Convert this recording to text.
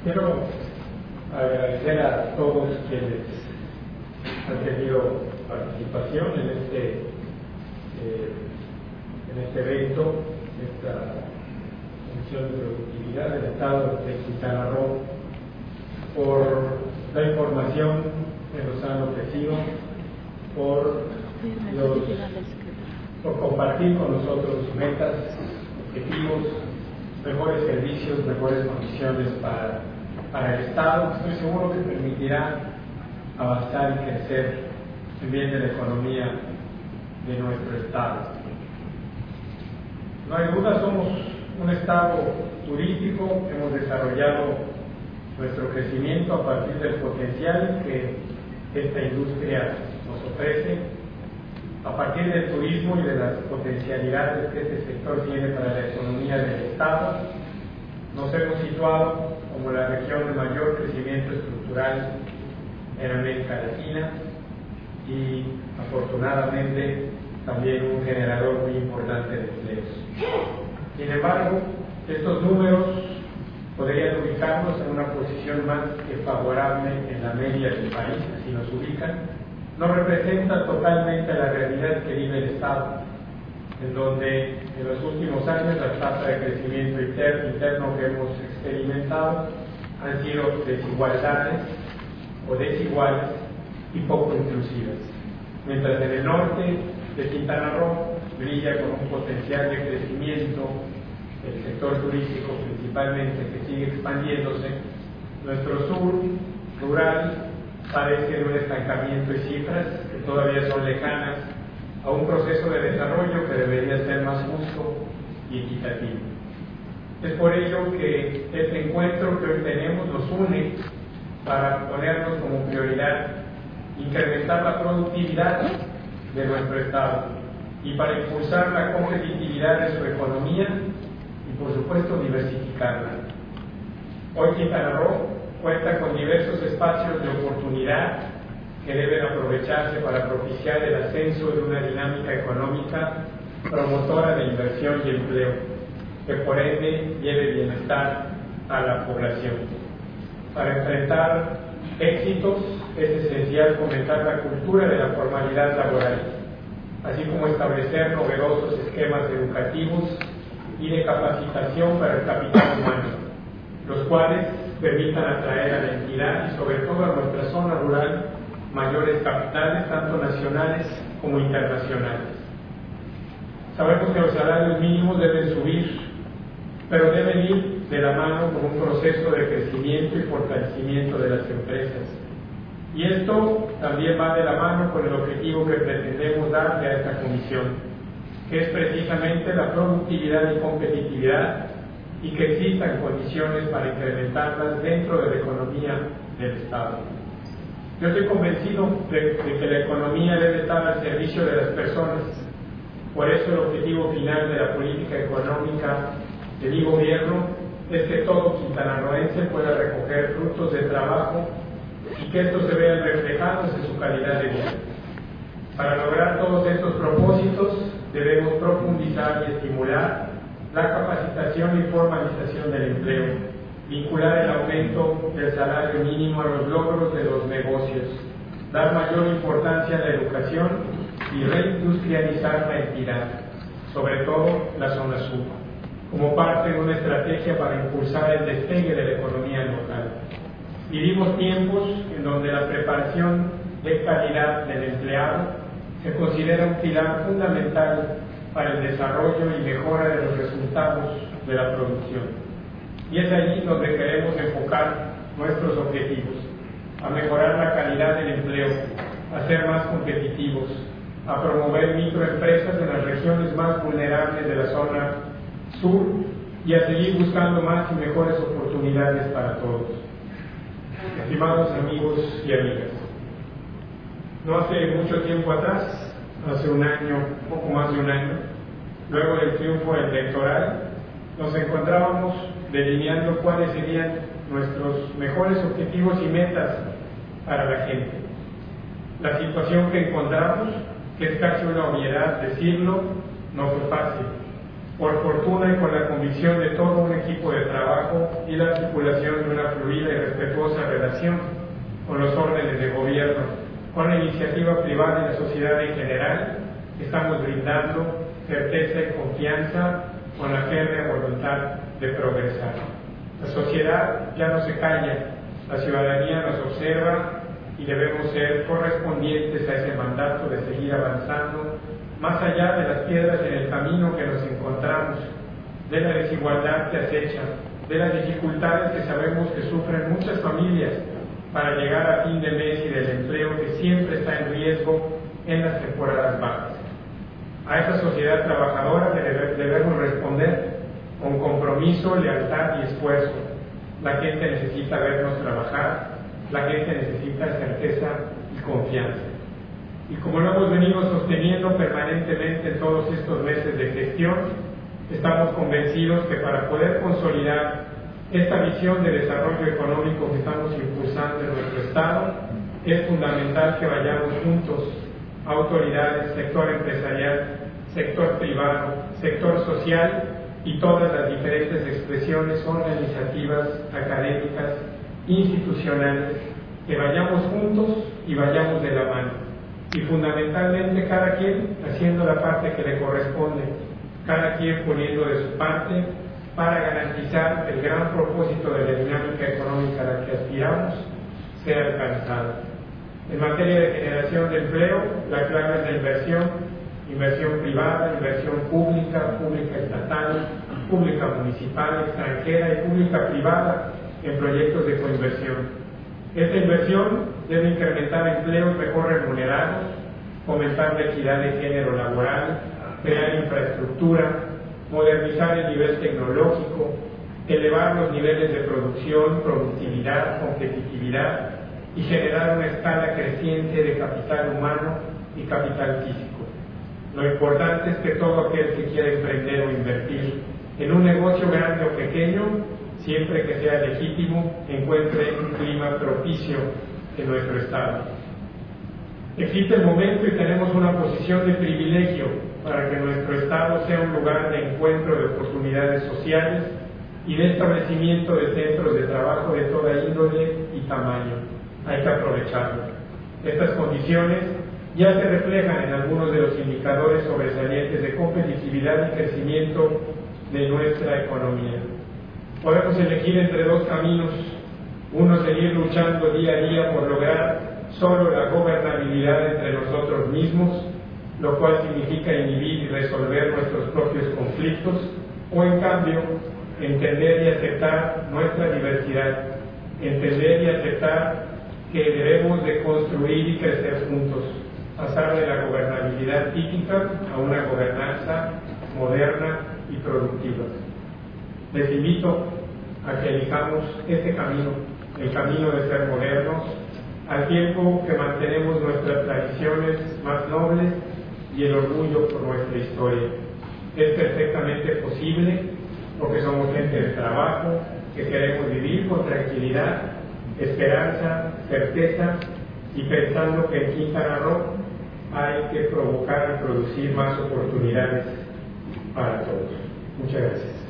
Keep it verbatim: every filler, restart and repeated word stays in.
Quiero agradecer a todos quienes han tenido participación en este, eh, en este evento, esta Comisión de Productividad del Estado de Quintana Roo, por la información que nos han ofrecido, por, los, por compartir con nosotros metas, objetivos, mejores servicios, mejores condiciones para, para el Estado. Estoy seguro que permitirá avanzar y crecer en bien de la economía de nuestro Estado. No hay duda, somos un Estado turístico, hemos desarrollado nuestro crecimiento a partir del potencial que esta industria nos ofrece, a partir del turismo y de las potencialidades que este sector tiene para la economía del Estado. Nos hemos situado como la región de mayor crecimiento estructural en América Latina y, afortunadamente, también un generador muy importante de empleos. Sin embargo, estos números podrían ubicarnos en una posición más que favorable en la media del país, así nos ubican. No representa totalmente la realidad que vive el Estado, en donde en los últimos años la tasa de crecimiento interno que hemos experimentado han sido desigualdades o desiguales y poco inclusivas. Mientras en el norte de Quintana Roo brilla con un potencial de crecimiento el sector turístico principalmente, que sigue expandiéndose, nuestro sur rural padece de un estancamiento y cifras que todavía son lejanas a un proceso de desarrollo que debería ser más justo y equitativo. Es por ello que este encuentro que hoy tenemos nos une para ponernos como prioridad incrementar la productividad de nuestro Estado y para impulsar la competitividad de su economía y, por supuesto, diversificarla. Hoy Quintana Roo cuenta con diversos espacios de oportunidad que deben aprovecharse para propiciar el ascenso de una dinámica económica promotora de inversión y empleo, que por ende lleve bienestar a la población. Para enfrentar éxitos es esencial fomentar la cultura de la formalidad laboral, así como establecer novedosos esquemas educativos y de capacitación para el capital humano, los cuales permitan atraer a la entidad y sobre todo a nuestra zona rural mayores capitales, tanto nacionales como internacionales. Sabemos que los salarios mínimos deben subir, pero deben ir de la mano con un proceso de crecimiento y fortalecimiento de las empresas. Y esto también va de la mano con el objetivo que pretendemos darle a esta comisión, que es precisamente la productividad y competitividad, y que existan condiciones para incrementarlas dentro de la economía del Estado. Yo estoy convencido de, de que la economía debe estar al servicio de las personas. Por eso el objetivo final de la política económica de mi gobierno es que todo quintanarroense pueda recoger frutos de trabajo y que estos se vean reflejados en su calidad de vida. Para lograr todos estos propósitos debemos profundizar y estimular la capacitación y formalización del empleo, vincular el aumento del salario mínimo a los logros de los negocios, dar mayor importancia a la educación y reindustrializar la entidad, sobre todo la zona sur, como parte de una estrategia para impulsar el despegue de la economía local. Vivimos tiempos en donde la preparación de calidad del empleado se considera un pilar fundamental para el desarrollo y mejora de los resultados de la producción. Y es allí donde queremos enfocar nuestros objetivos, a mejorar la calidad del empleo, a ser más competitivos, a promover microempresas en las regiones más vulnerables de la zona sur y a seguir buscando más y mejores oportunidades para todos. Estimados amigos y amigas, no hace mucho tiempo atrás, hace un año, poco más de un año, luego del triunfo electoral, nos encontrábamos delineando cuáles serían nuestros mejores objetivos y metas para la gente. La situación que encontramos, que es casi una obviedad decirlo, no fue fácil. por fortuna y con la convicción de todo un equipo de trabajo y la articulación de una fluida y respetuosa relación con los órdenes de gobierno, con la iniciativa privada y la sociedad en general, estamos brindando certeza y confianza con la férrea voluntad de progresar. La sociedad ya no se calla, la ciudadanía nos observa y debemos ser correspondientes a ese mandato de seguir avanzando más allá de las piedras en el camino que nos encontramos, de la desigualdad que acecha, de las dificultades que sabemos que sufren muchas familias para llegar a fin de mes y del empleo que siempre está en riesgo en las temporadas bajas. A esa sociedad trabajadora debemos responder con compromiso, lealtad y esfuerzo. La gente necesita vernos trabajar, la gente necesita certeza y confianza. Y como lo hemos venido sosteniendo permanentemente en todos estos meses de gestión, estamos convencidos que para poder consolidar esta visión de desarrollo económico que estamos impulsando en nuestro Estado, es fundamental que vayamos juntos, autoridades, sector empresarial, sector privado, sector social y todas las diferentes expresiones organizativas, académicas, institucionales, que vayamos juntos y vayamos de la mano. Y fundamentalmente cada quien haciendo la parte que le corresponde, cada quien poniendo de su parte para garantizar que el gran propósito de la dinámica económica a la que aspiramos sea alcanzado. En materia de generación de empleo, la clave es la inversión, inversión privada, inversión pública, pública estatal, pública municipal, extranjera y pública privada en proyectos de coinversión. Esta inversión debe incrementar empleos mejor remunerados, fomentar la equidad de género laboral, crear infraestructura, modernizar el nivel tecnológico, elevar los niveles de producción, productividad, competitividad y generar una escala creciente de capital humano y capital físico. Lo importante es que todo aquel que quiera emprender o invertir en un negocio grande o pequeño, siempre que sea legítimo, encuentre un clima propicio en nuestro Estado. Existe el momento y tenemos una posición de privilegio para que nuestro Estado sea un lugar de encuentro de oportunidades sociales y de establecimiento de centros de trabajo de toda índole y tamaño. Hay que aprovecharlo. Estas condiciones ya se reflejan en algunos de los indicadores sobresalientes de competitividad y crecimiento de nuestra economía. Podemos elegir entre dos caminos: uno, seguir luchando día a día por lograr solo la gobernabilidad entre nosotros mismos, lo cual significa inhibir y resolver nuestros propios conflictos, o en cambio, entender y aceptar nuestra diversidad, entender y aceptar que debemos de construir y crecer juntos, pasar de la gobernabilidad típica a una gobernanza moderna y productiva. Les invito a que elijamos este camino, el camino de ser modernos, al tiempo que mantenemos nuestras tradiciones más nobles y el orgullo por nuestra historia. Es perfectamente posible porque somos gente de trabajo, que queremos vivir con tranquilidad, esperanza, certeza y pensando que en Quintana Roo hay que provocar y producir más oportunidades para todos. Muchas gracias.